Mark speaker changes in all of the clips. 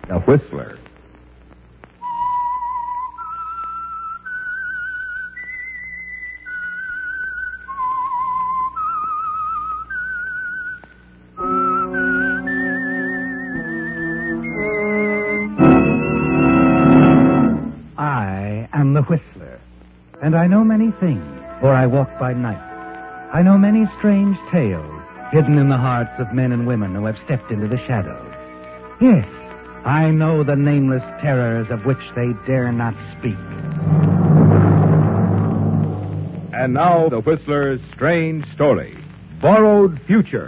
Speaker 1: The Whistler.
Speaker 2: I am the Whistler, and I know many things, for I walk by night. I know many strange tales hidden in the hearts of men and women who have stepped into the shadows. Yes, I know the nameless terrors of which they dare not speak.
Speaker 1: And now, the Whistler's strange story, Borrowed Future.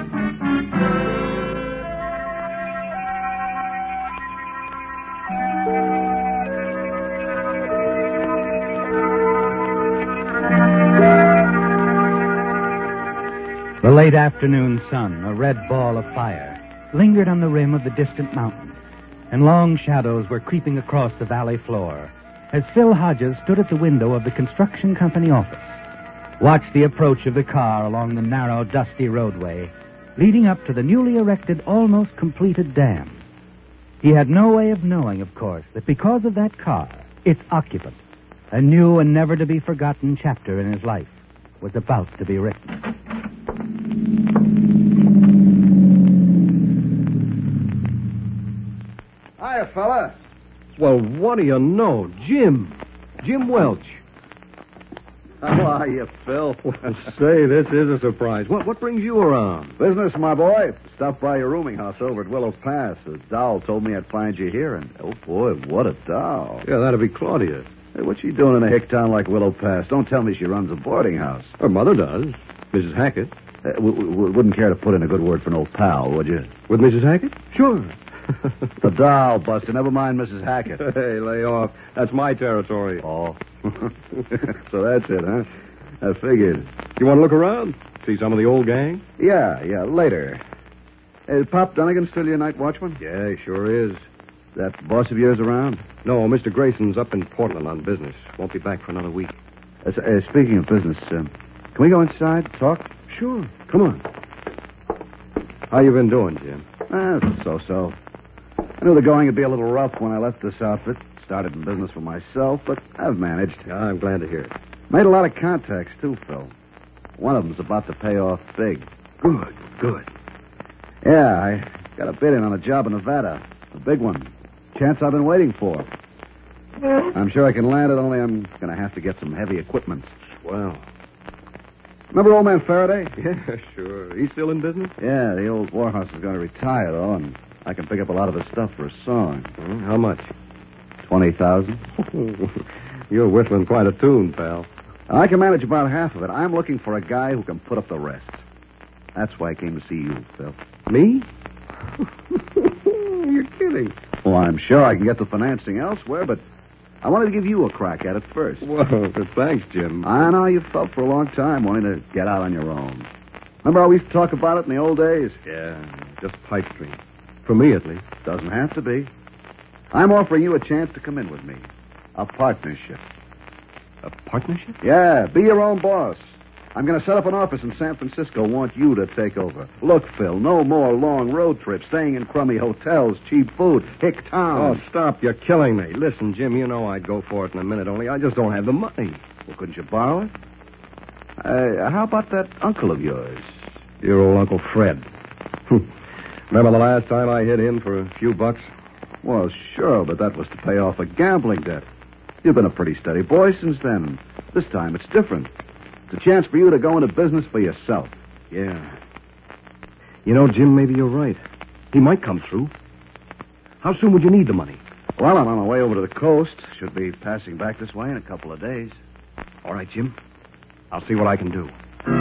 Speaker 2: The late afternoon sun, a red ball of fire, lingered on the rim of the distant mountain, and long shadows were creeping across the valley floor as Phil Hodges stood at the window of the construction company office, watched the approach of the car along the narrow, dusty roadway leading up to the newly erected, almost completed dam. He had no way of knowing, of course, that because of that car, its occupant, a new and never-to-be-forgotten chapter in his life was about to be written.
Speaker 3: Hiya, fella.
Speaker 4: Well, what do you know? Jim Welch.
Speaker 3: How are you, Phil?
Speaker 4: Say, this is a surprise. What brings you around?
Speaker 3: Business, my boy. Stopped by your rooming house over at Willow Pass. The doll told me I'd find you here, and oh, boy, what a doll.
Speaker 4: Yeah, that'd be Claudia.
Speaker 3: Hey, what's she doing in a hick town like Willow Pass? Don't tell me she runs a boarding house.
Speaker 4: Her mother does. Mrs. Hackett.
Speaker 3: Wouldn't care to put in a good word for an old pal, would you?
Speaker 4: With Mrs. Hackett? Sure.
Speaker 3: The doll, Buster. Never mind Mrs. Hackett.
Speaker 4: Hey, lay off. That's my territory.
Speaker 3: Oh. So that's it, huh? I figured.
Speaker 4: You want to look around? See some of the old gang?
Speaker 3: Yeah, later. Is Pop Dunnigan still your night watchman?
Speaker 4: Yeah, he sure is.
Speaker 3: That boss of yours around?
Speaker 4: No, Mr. Grayson's up in Portland on business. Won't be back for another week.
Speaker 3: Speaking of business, can we go inside, talk?
Speaker 4: Sure. Come on. How you been doing, Jim?
Speaker 3: So. I knew the going would be a little rough when I left this outfit. Started in business for myself, but I've managed.
Speaker 4: Yeah, I'm glad to hear it.
Speaker 3: Made a lot of contacts, too, Phil. One of them's about to pay off big.
Speaker 4: Good.
Speaker 3: Yeah, I got a bid in on a job in Nevada. A big one. Chance I've been waiting for. I'm sure I can land it, only I'm going to have to get some heavy equipment.
Speaker 4: Swell.
Speaker 3: Remember old man Faraday?
Speaker 4: Yeah, sure. He's still in business?
Speaker 3: Yeah, the old warhouse is going to retire, though, and I can pick up a lot of his stuff for a song.
Speaker 4: How much?
Speaker 3: 20,000.
Speaker 4: You're whistling quite a tune, pal.
Speaker 3: I can manage about half of it. I'm looking for a guy who can put up the rest. That's why I came to see you, Phil.
Speaker 4: Me? You're kidding.
Speaker 3: Well, I'm sure I can get the financing elsewhere, but I wanted to give you a crack at it first.
Speaker 4: Well, thanks, Jim.
Speaker 3: I know you felt for a long time wanting to get out on your own. Remember how we used to talk about it in the old days?
Speaker 4: Yeah, just pipe dream. For me, at least.
Speaker 3: Doesn't have to be. I'm offering you a chance to come in with me. A partnership.
Speaker 4: A partnership?
Speaker 3: Yeah, be your own boss. I'm going to set up an office in San Francisco. Want you to take over. Look, Phil, no more long road trips, staying in crummy hotels, cheap food, hick town.
Speaker 4: Oh, stop. You're killing me. Listen, Jim, you know I'd go for it in a minute, only I just don't have the money.
Speaker 3: Well, couldn't you borrow it? How about that uncle of yours?
Speaker 4: Your old Uncle Fred. Remember the last time I hit him for a few bucks?
Speaker 3: Well, sure, but that was to pay off a gambling debt. You've been a pretty steady boy since then. This time it's different. It's a chance for you to go into business for yourself.
Speaker 4: Yeah. You know, Jim, maybe you're right. He might come through. How soon would you need the money?
Speaker 3: Well, I'm on my way over to the coast. Should be passing back this way in a couple of days.
Speaker 4: All right, Jim. I'll see what I can do.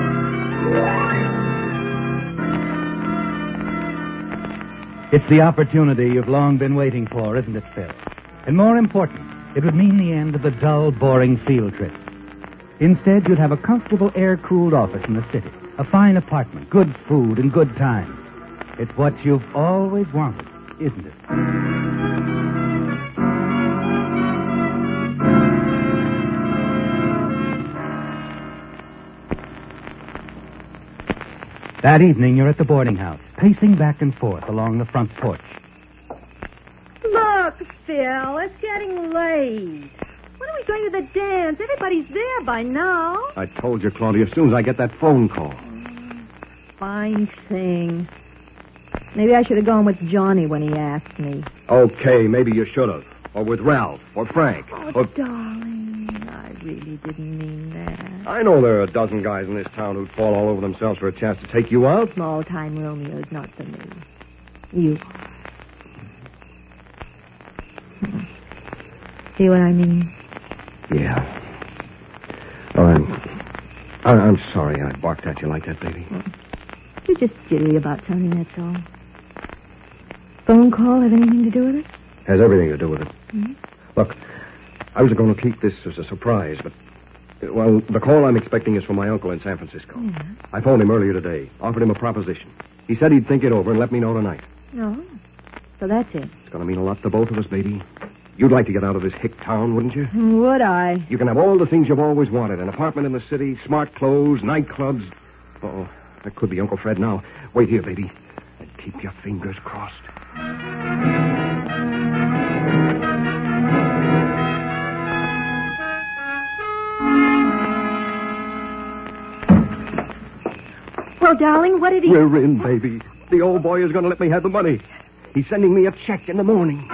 Speaker 2: It's the opportunity you've long been waiting for, isn't it, Phil? And more important, it would mean the end of the dull, boring field trip. Instead, you'd have a comfortable, air-cooled office in the city, a fine apartment, good food, and good times. It's what you've always wanted, isn't it? That evening, you're at the boarding house, pacing back and forth along the front porch.
Speaker 5: Phil. It's getting late. When are we going to the dance? Everybody's there by now.
Speaker 4: I told you, Claudia, as soon as I get that phone call.
Speaker 5: Fine thing. Maybe I should have gone with Johnny when he asked me.
Speaker 4: Okay, maybe you should have. Or with Ralph, or Frank.
Speaker 5: Oh, darling, I really didn't mean that.
Speaker 4: I know there are a dozen guys in this town who'd fall all over themselves for a chance to take you out.
Speaker 5: Small-time Romeo's not for me. You. See what I mean?
Speaker 4: Yeah. Oh, I'm sorry I barked at you like that, baby.
Speaker 5: You're just jittery about something, that's all. Phone call have anything to do with it?
Speaker 4: Has everything to do with it.
Speaker 5: Mm-hmm.
Speaker 4: Look, I was going to keep this as a surprise, but... Well, the call I'm expecting is from my uncle in San Francisco.
Speaker 5: Yeah.
Speaker 4: I phoned him earlier today, offered him a proposition. He said he'd think it over and let me know tonight.
Speaker 5: No. So that's it.
Speaker 4: It's going to mean a lot to both of us, baby. You'd like to get out of this hick town, wouldn't you?
Speaker 5: Would I?
Speaker 4: You can have all the things you've always wanted. An apartment in the city, smart clothes, nightclubs. Uh-oh, that could be Uncle Fred now. Wait here, baby. And keep your fingers crossed.
Speaker 5: Well, darling, what did he...
Speaker 4: We're in, baby. The old boy is going to let me have the money. He's sending me a check in the morning.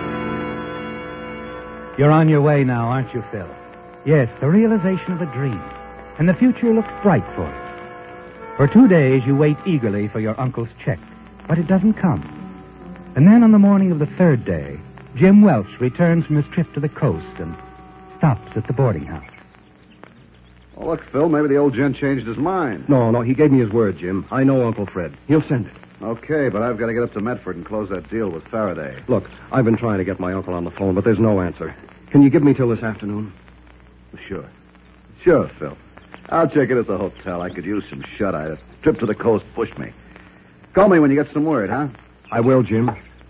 Speaker 2: You're on your way now, aren't you, Phil? Yes, the realization of a dream. And the future looks bright for you. For 2 days, you wait eagerly for your uncle's check, but it doesn't come. And then on the morning of the third day, Jim Welch returns from his trip to the coast and stops at the boarding house.
Speaker 3: Oh, look, Phil, maybe the old gent changed his mind.
Speaker 4: No, he gave me his word, Jim. I know Uncle Fred. He'll send it.
Speaker 3: Okay, but I've got to get up to Medford and close that deal with Faraday.
Speaker 4: Look, I've been trying to get my uncle on the phone, but there's no answer. Can you give me till this afternoon?
Speaker 3: Sure. Sure, Phil. I'll check it at the hotel. I could use some shut-eye. That trip to the coast pushed me. Call me when you get some word, huh?
Speaker 4: I will, Jim.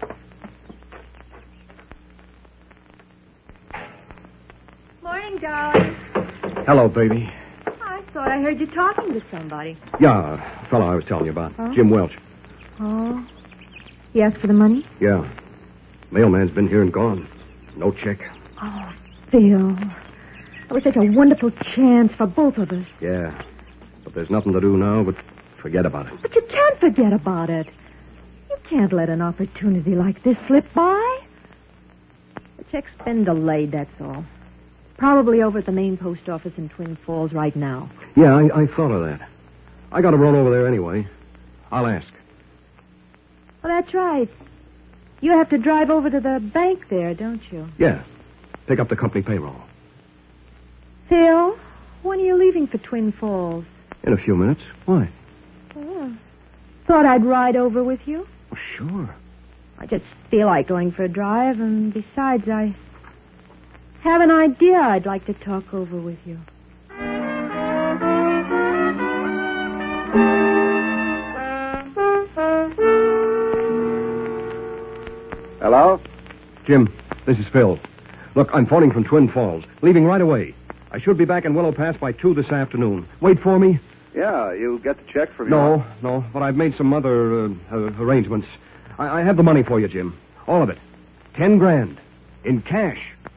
Speaker 5: Morning, darling.
Speaker 4: Hello, baby.
Speaker 5: I thought I heard you talking to somebody.
Speaker 4: Yeah, the fellow I was telling you about.
Speaker 5: Huh?
Speaker 4: Jim Welch.
Speaker 5: Oh. He asked for the money?
Speaker 4: Yeah. Mailman's been here and gone. No check.
Speaker 5: Oh, Phil. That was such a wonderful chance for both of us.
Speaker 4: Yeah. But there's nothing to do now but forget about it.
Speaker 5: But you can't forget about it. You can't let an opportunity like this slip by. The check's been delayed, that's all. Probably over at the main post office in Twin Falls right now.
Speaker 4: Yeah, I thought of that. I got to run over there anyway. I'll ask.
Speaker 5: Well, that's right. You have to drive over to the bank there, don't you?
Speaker 4: Yeah. Pick up the company payroll.
Speaker 5: Phil, when are you leaving for Twin Falls?
Speaker 4: In a few minutes. Why?
Speaker 5: Oh, thought I'd ride over with you.
Speaker 4: Oh, sure.
Speaker 5: I just feel like going for a drive, and besides, I have an idea I'd like to talk over with you.
Speaker 3: Hello?
Speaker 4: Jim, this is Phil. Look, I'm phoning from Twin Falls. Leaving right away. I should be back in Willow Pass by 2 this afternoon. Wait for me?
Speaker 3: Yeah, you get the check from your...
Speaker 4: No, but I've made some other arrangements. I have the money for you, Jim. All of it. 10 grand. In cash.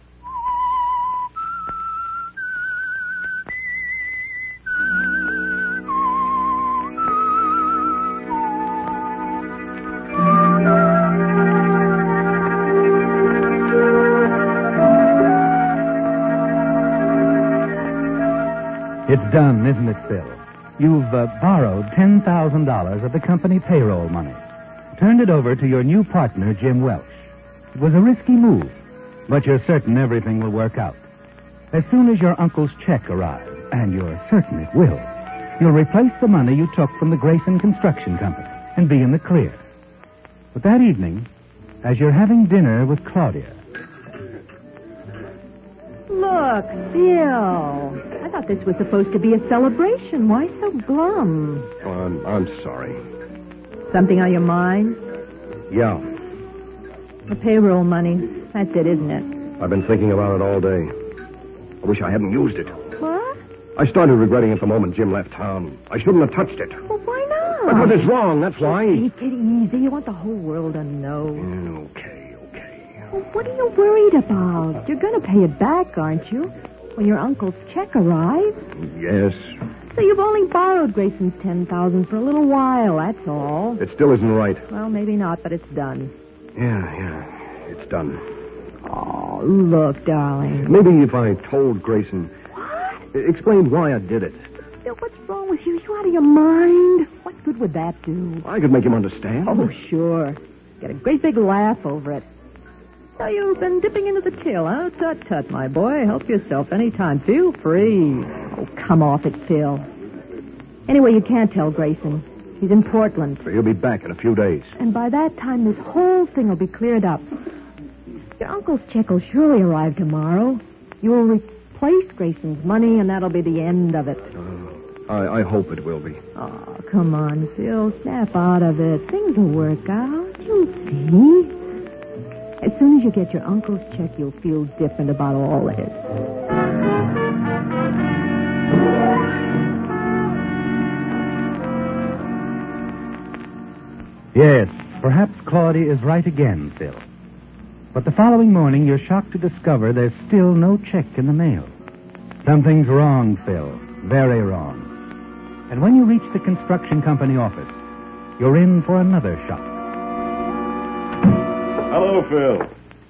Speaker 2: It's done, isn't it, Phil? You've borrowed $10,000 of the company payroll money. Turned it over to your new partner, Jim Welch. It was a risky move, but you're certain everything will work out. As soon as your uncle's check arrives, and you're certain it will, you'll replace the money you took from the Grayson Construction Company and be in the clear. But that evening, as you're having dinner with Claudia...
Speaker 5: Look, Phil. I thought this was supposed to be a celebration. Why so glum?
Speaker 4: Oh, I'm sorry.
Speaker 5: Something on your mind?
Speaker 4: Yeah,
Speaker 5: The payroll money. That's it, isn't it?
Speaker 4: I've been thinking about it all day. I wish I hadn't used it.
Speaker 5: What?
Speaker 4: I started regretting it the moment Jim left town. I shouldn't have touched it.
Speaker 5: Well, why not?
Speaker 4: Because it's wrong, that's why.
Speaker 5: Take it easy. You want the whole world to know.
Speaker 4: Okay.
Speaker 5: Well, what are you worried about? You're going to pay it back, aren't you? When your uncle's check arrives.
Speaker 4: Yes.
Speaker 5: So you've only borrowed Grayson's $10,000 for a little while, that's all.
Speaker 4: It still isn't right.
Speaker 5: Well, maybe not, but it's done.
Speaker 4: Yeah. It's done.
Speaker 5: Oh, look, darling.
Speaker 4: Maybe if I told Grayson...
Speaker 5: What?
Speaker 4: Explained why I did it.
Speaker 5: Bill, what's wrong with you? You out of your mind? What good would that do?
Speaker 4: I could make him understand.
Speaker 5: Oh, sure. Get a great big laugh over it. So you've been dipping into the till, huh? Tut, my boy. Help yourself anytime. Feel free. Oh, come off it, Phil. Anyway, you can't tell Grayson. He's in Portland.
Speaker 4: So he'll be back in a few days.
Speaker 5: And by that time, this whole thing will be cleared up. Your uncle's check will surely arrive tomorrow. You will replace Grayson's money, and that'll be the end of it.
Speaker 4: I hope it will be.
Speaker 5: Oh, come on, Phil. Snap out of it. Things will work out. You'll see. As soon as you get your uncle's check, you'll feel different about all this.
Speaker 2: Yes, perhaps Claudia is right again, Phil. But the following morning, you're shocked to discover there's still no check in the mail. Something's wrong, Phil. Very wrong. And when you reach the construction company office, you're in for another shock.
Speaker 6: Hello, Phil.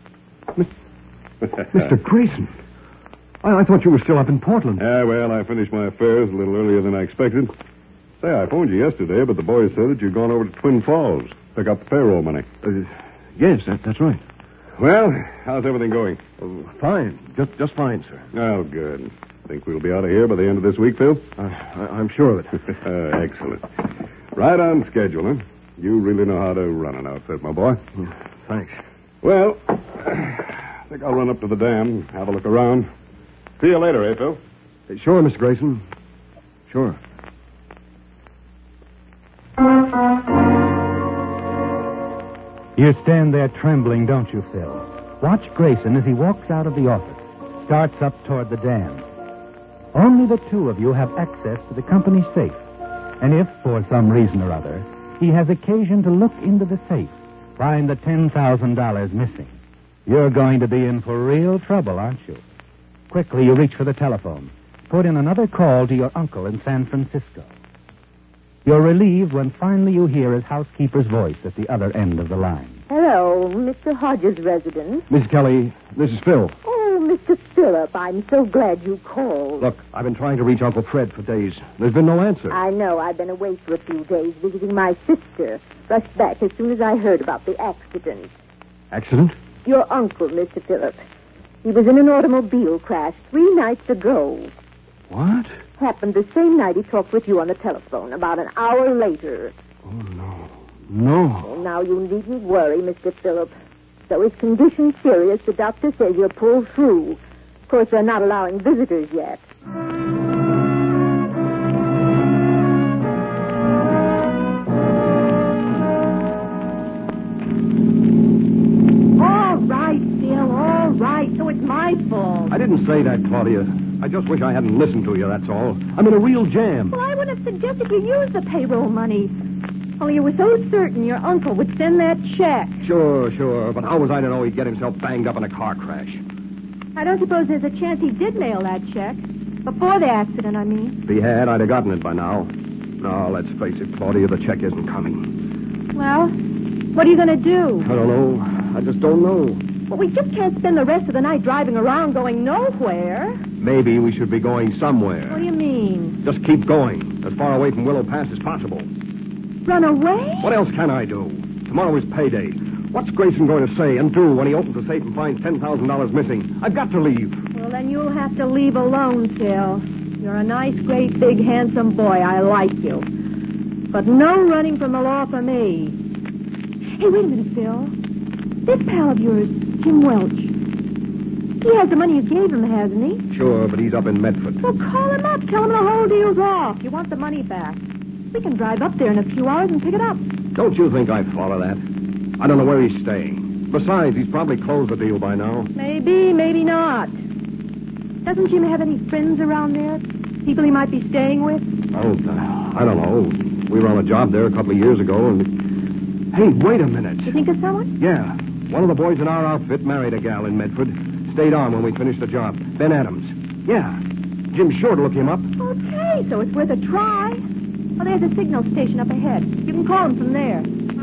Speaker 4: Mr. Grayson. I thought you were still up in Portland.
Speaker 6: Yeah, well, I finished my affairs a little earlier than I expected. Say, I phoned you yesterday, but the boys said that you'd gone over to Twin Falls, pick up the payroll money.
Speaker 4: Yes, that's right.
Speaker 6: Well, how's everything going?
Speaker 4: Fine. Just fine, sir.
Speaker 6: Oh, good. Think we'll be out of here by the end of this week, Phil?
Speaker 4: I'm sure of it.
Speaker 6: Excellent. Right on schedule, huh? You really know how to run an outfit, my boy.
Speaker 4: Thanks.
Speaker 6: Well, I think I'll run up to the dam, have a look around. See you later, eh, Phil?
Speaker 4: Sure, Mr. Grayson. Sure.
Speaker 2: You stand there trembling, don't you, Phil? Watch Grayson as he walks out of the office, starts up toward the dam. Only the two of you have access to the company's safe. And if, for some reason or other, he has occasion to look into the safe, find the $10,000 missing, you're going to be in for real trouble, aren't you? Quickly, you reach for the telephone. Put in another call to your uncle in San Francisco. You're relieved when finally you hear his housekeeper's voice at the other end of the line.
Speaker 7: Hello, Mr. Hodges' residence.
Speaker 4: Miss Kelly, this is Phil.
Speaker 7: Oh, Mr. Phillip, I'm so glad you called.
Speaker 4: Look, I've been trying to reach Uncle Fred for days. There's been no answer.
Speaker 7: I know. I've been away for a few days visiting my sister. Rushed back as soon as I heard about the accident.
Speaker 4: Accident?
Speaker 7: Your uncle, Mr. Phillip. He was in an automobile crash 3 nights ago.
Speaker 4: What?
Speaker 7: Happened the same night he talked with you on the telephone, about an hour later.
Speaker 4: Oh, no. No.
Speaker 7: Oh, now you needn't worry, Mr. Phillip. Though his condition's serious, the doctor says you'll pull through. Of course, they're not allowing visitors yet.
Speaker 5: All right, Phil, all right. So it's my fault.
Speaker 4: I didn't say that, Claudia. I just wish I hadn't listened to you, that's all. I'm in a real jam.
Speaker 5: Well, I would have suggested you use the payroll money. Only you were so certain your uncle would send that check.
Speaker 4: Sure. But how was I to know he'd get himself banged up in a car crash?
Speaker 5: I don't suppose there's a chance he did mail that check. Before the accident, I mean.
Speaker 4: If he had, I'd have gotten it by now. No, let's face it, Claudia, the check isn't coming.
Speaker 5: Well, what are you going to do?
Speaker 4: I don't know. I just don't know.
Speaker 5: Well, we just can't spend the rest of the night driving around going nowhere.
Speaker 4: Maybe we should be going somewhere.
Speaker 5: What do you mean?
Speaker 4: Just keep going, as far away from Willow Pass as possible.
Speaker 5: Run away?
Speaker 4: What else can I do? Tomorrow is payday. What's Grayson going to say and do when he opens the safe and finds $10,000 missing? I've got to leave.
Speaker 5: Well, then you'll have to leave alone, Phil. You're a nice, great, big, handsome boy. I like you. But no running from the law for me. Hey, wait a minute, Phil. This pal of yours, Jim Welch, he has the money you gave him, hasn't he?
Speaker 4: Sure, but he's up in Medford.
Speaker 5: Well, call him up. Tell him the whole deal's off. You want the money back. We can drive up there in a few hours and pick it up.
Speaker 4: Don't you think I'd follow that? I don't know where he's staying. Besides, he's probably closed the deal by now.
Speaker 5: Maybe, maybe not. Doesn't Jim have any friends around there? People he might be staying with?
Speaker 4: Oh, I don't know. We were on a job there a couple of years ago, and... Hey, wait a minute.
Speaker 5: You think of someone?
Speaker 4: Yeah. One of the boys in our outfit married a gal in Medford. Stayed on when we finished the job. Ben Adams. Yeah. Jim's sure to look him up.
Speaker 5: Okay, so it's worth a try. Well, there's a signal station up ahead. You can call him from there.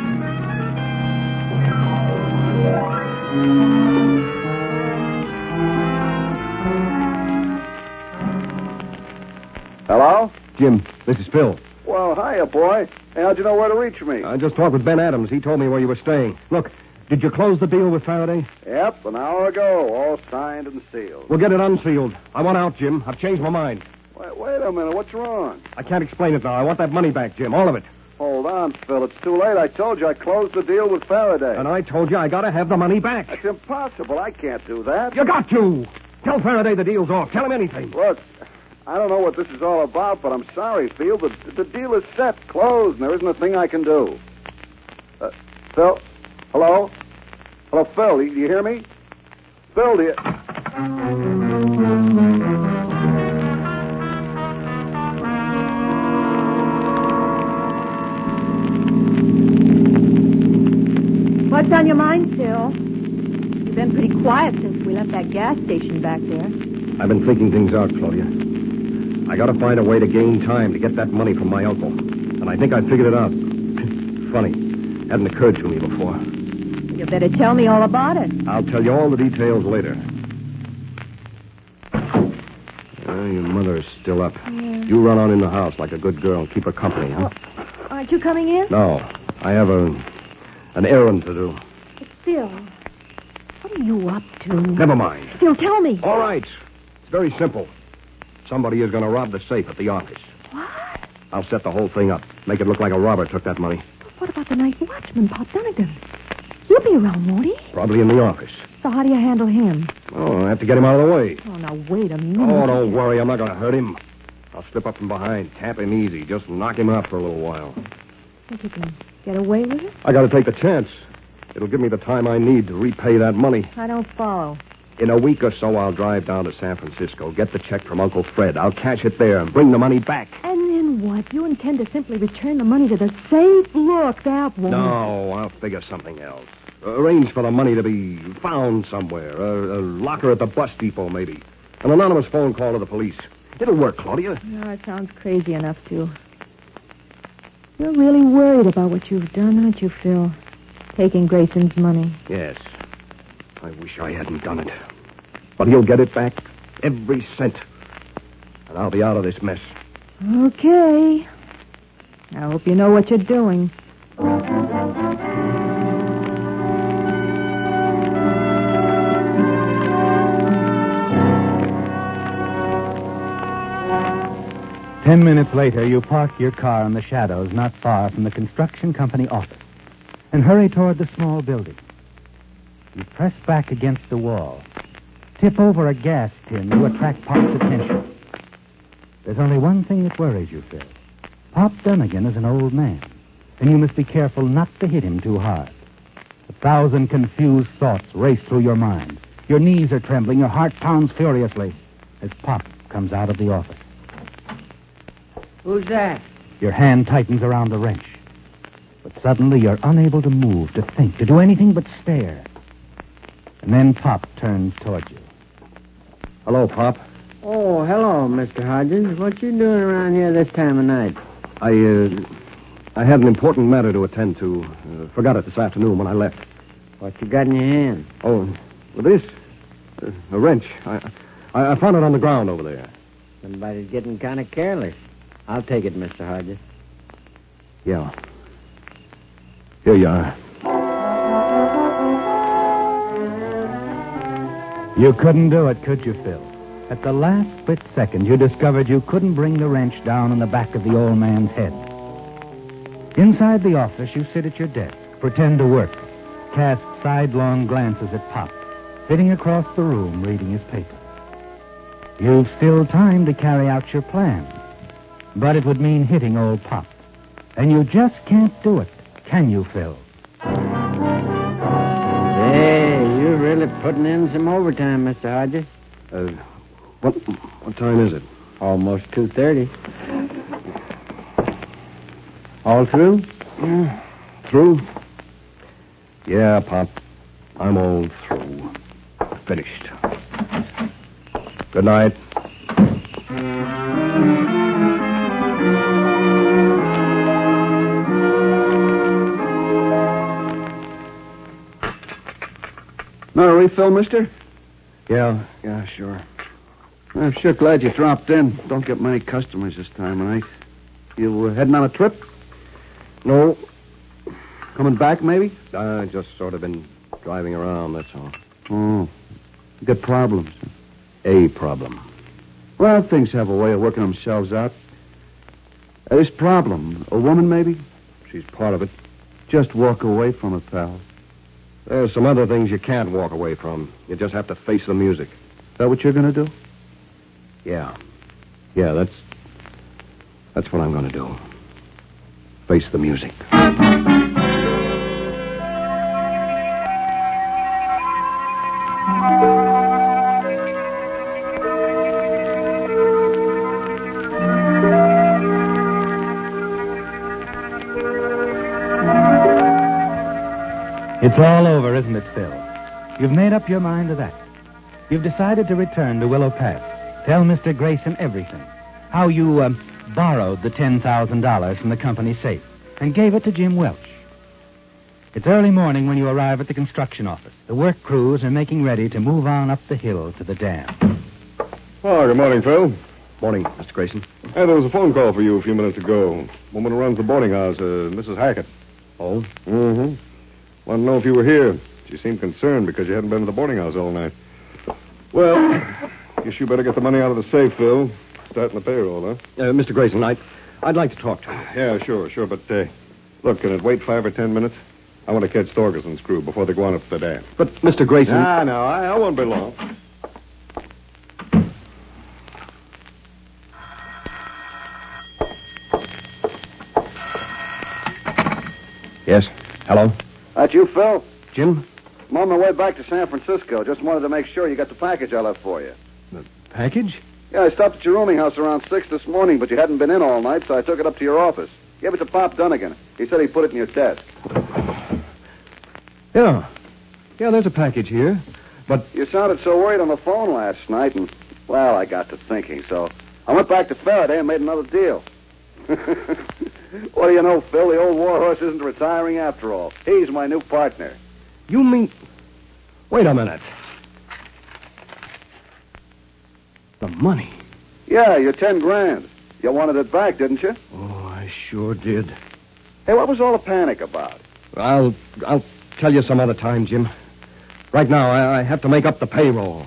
Speaker 3: Hello?
Speaker 4: Jim, this is Phil.
Speaker 3: Well, hiya, boy. Hey, how'd you know where to reach me?
Speaker 4: I just talked with Ben Adams. He told me where you were staying. Look, did you close the deal with Faraday?
Speaker 3: Yep, an hour ago. All signed and sealed.
Speaker 4: We'll get it unsealed. I want out, Jim. I've changed my mind.
Speaker 3: Wait a minute. What's wrong?
Speaker 4: I can't explain it now. I want that money back, Jim. All of it.
Speaker 3: Hold on, Phil. It's too late. I told you I closed the deal with Faraday.
Speaker 4: And I told you I gotta have the money back.
Speaker 3: That's impossible. I can't do that.
Speaker 4: You got to. Tell Faraday the deal's off. Tell him anything.
Speaker 3: Look, I don't know what this is all about, but I'm sorry, Phil. The deal is set, closed, and there isn't a thing I can do. Phil? Hello? Hello, Phil, do you hear me? Phil, do you...
Speaker 5: What's on your mind, Phil? You've been pretty quiet since we left that gas station back there.
Speaker 4: I've been thinking things out, Claudia. I gotta find a way to gain time to get that money from my uncle. And I think I figured it out. Funny. Hadn't occurred to me before.
Speaker 5: You better tell me all about it.
Speaker 4: I'll tell you all the details later. Your mother is still up.
Speaker 5: Yeah.
Speaker 4: You run on in the house like a good girl and keep her company, huh?
Speaker 5: Oh, aren't you coming in?
Speaker 4: No. I have an errand to do.
Speaker 5: Phil, what are you up to?
Speaker 4: Never mind.
Speaker 5: Phil, tell me.
Speaker 4: All right. It's very simple. Somebody is going to rob the safe at the office.
Speaker 5: What?
Speaker 4: I'll set the whole thing up. Make it look like a robber took that money.
Speaker 5: What about the night watchman, Pop Dunnigan? He'll be around, won't he?
Speaker 4: Probably in the office.
Speaker 5: So how do you handle him?
Speaker 4: Oh, I have to get him out of the way.
Speaker 5: Oh, now, wait a minute.
Speaker 4: Oh, don't worry. I'm not going to hurt him. I'll slip up from behind, tap him easy, just knock him out for a little while.
Speaker 5: Think you can get away with it?
Speaker 4: I got to take the chance. It'll give me the time I need to repay that money.
Speaker 5: I don't follow.
Speaker 4: In a week or so, I'll drive down to San Francisco, get the check from Uncle Fred. I'll cash it there and bring the money back.
Speaker 5: And then what? You intend to simply return the money to the safe? Look, that won't...
Speaker 4: No, I'll figure something else. Arrange for the money to be found somewhere. A locker at the bus depot, maybe. An anonymous phone call to the police. It'll work, Claudia.
Speaker 5: No, it sounds crazy enough to. You're really worried about what you've done, aren't you, Phil? Taking Grayson's money.
Speaker 4: Yes. I wish I hadn't done it. But he'll get it back. Every cent. And I'll be out of this mess.
Speaker 5: Okay. I hope you know what you're doing.
Speaker 2: 10 minutes later, you park your car in the shadows not far from the construction company office and hurry toward the small building. You press back against the wall, tip over a gas tin to attract Pop's attention. There's only one thing that worries you, Phil. Pop Dunnigan is an old man, and you must be careful not to hit him too hard. 1,000 confused thoughts race through your mind. Your knees are trembling, your heart pounds furiously as Pop comes out of the office.
Speaker 8: Who's that?
Speaker 2: Your hand tightens around the wrench. But suddenly you're unable to move, to think, to do anything but stare. And then Pop turns towards you.
Speaker 4: Hello, Pop.
Speaker 8: Oh, hello, Mr. Hodges. What you doing around here this time of night?
Speaker 4: I had an important matter to attend to. Forgot it this afternoon when I left.
Speaker 8: What you got in your hand?
Speaker 4: Oh, well, this? A wrench. I found it on the ground over there.
Speaker 8: Somebody's getting kind of careless. I'll take it, Mr. Hodges.
Speaker 4: Yeah. Here you are.
Speaker 2: You couldn't do it, could you, Phil? At the last split second, you discovered you couldn't bring the wrench down in the back of the old man's head. Inside the office, you sit at your desk, pretend to work, cast sidelong glances at Pop, sitting across the room reading his paper. You've still time to carry out your plan, but it would mean hitting old Pop. And you just can't do it, can you, Phil?
Speaker 8: Hey, you're really putting in some overtime, Mr. Hodges.
Speaker 4: What time is it?
Speaker 8: Almost 2:30. All through?
Speaker 4: Through? Yeah, Pop. I'm all through. Finished. Good night.
Speaker 3: No refill, mister?
Speaker 4: Yeah, sure.
Speaker 3: I'm sure glad you dropped in. Don't get many customers this time of night. You heading on a trip?
Speaker 4: No,
Speaker 3: Coming back, maybe?
Speaker 4: I just sort of been driving around, that's all.
Speaker 3: Oh. You got problems.
Speaker 4: A problem.
Speaker 3: Well, things have a way of working themselves out. This problem, a woman, maybe?
Speaker 4: She's part of it.
Speaker 3: Just walk away from it, pal.
Speaker 4: There's some other things you can't walk away from. You just have to face the music.
Speaker 3: Is that what you're going to do?
Speaker 4: Yeah. Yeah, that's what I'm going to do. Face the music.
Speaker 2: It's all over, isn't it, Phil? You've made up your mind to that. You've decided to return to Willow Pass. Tell Mr. Grayson everything. How you, borrowed the $10,000 from the company safe and gave it to Jim Welch. It's early morning when you arrive at the construction office. The work crews are making ready to move on up the hill to the dam.
Speaker 6: Oh, good morning, Phil.
Speaker 4: Morning, Mr. Grayson.
Speaker 6: Hey, there was a phone call for you a few minutes ago. Woman who runs the boarding house, Mrs. Hackett.
Speaker 4: Oh?
Speaker 6: Mm-hmm. Wanted to know if you were here. She seemed concerned because you hadn't been to the boarding house all night. Well, guess you better get the money out of the safe, Phil. Starting the payroll, huh?
Speaker 4: Mr. Grayson, I'd like to talk to you.
Speaker 6: Yeah, sure. But, look, can it wait 5 or 10 minutes? I want to catch Thorgerson's crew before they go on up to the dam.
Speaker 4: But, Mr. Grayson...
Speaker 6: No, I won't be long.
Speaker 4: Yes? Hello?
Speaker 3: That you, Phil?
Speaker 4: Jim?
Speaker 3: I'm on my way back to San Francisco. Just wanted to make sure you got the package I left for you.
Speaker 4: The package?
Speaker 3: Yeah, I stopped at your rooming house around 6 this morning, but you hadn't been in all night, so I took it up to your office. Gave it to Pop Dunnigan. He said he put it in your desk.
Speaker 4: Yeah. Yeah, there's a package here. But...
Speaker 3: You sounded so worried on the phone last night, and, well, I got to thinking, so I went back to Faraday and made another deal. What do you know, Phil? The old warhorse isn't retiring after all. He's my new partner.
Speaker 4: You mean... Wait a minute. The money.
Speaker 3: Yeah, your $10,000. You wanted it back, didn't you?
Speaker 4: Oh, I sure did.
Speaker 3: Hey, what was all the panic about?
Speaker 4: I'll tell you some other time, Jim. Right now, I have to make up the payroll.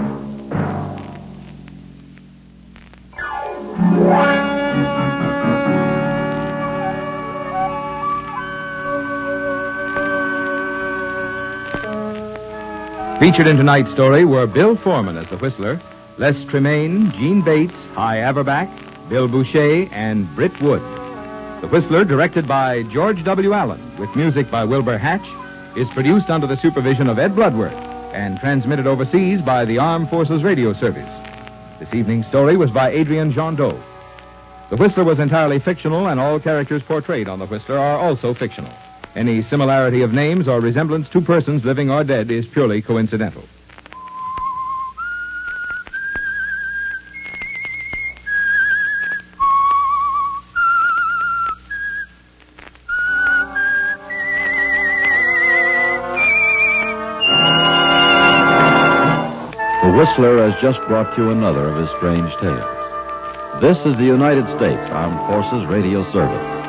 Speaker 1: Featured in tonight's story were Bill Foreman as the Whistler, Les Tremaine, Gene Bates, Hy Averback, Bill Boucher, and Britt Wood. The Whistler, directed by George W. Allen, with music by Wilbur Hatch, is produced under the supervision of Ed Bloodworth and transmitted overseas by the Armed Forces Radio Service. This evening's story was by Adrian Jondot. The Whistler was entirely fictional, and all characters portrayed on The Whistler are also fictional. Any similarity of names or resemblance to persons living or dead is purely coincidental.
Speaker 9: The Whistler has just brought you another of his strange tales. This is the United States Armed Forces Radio Service.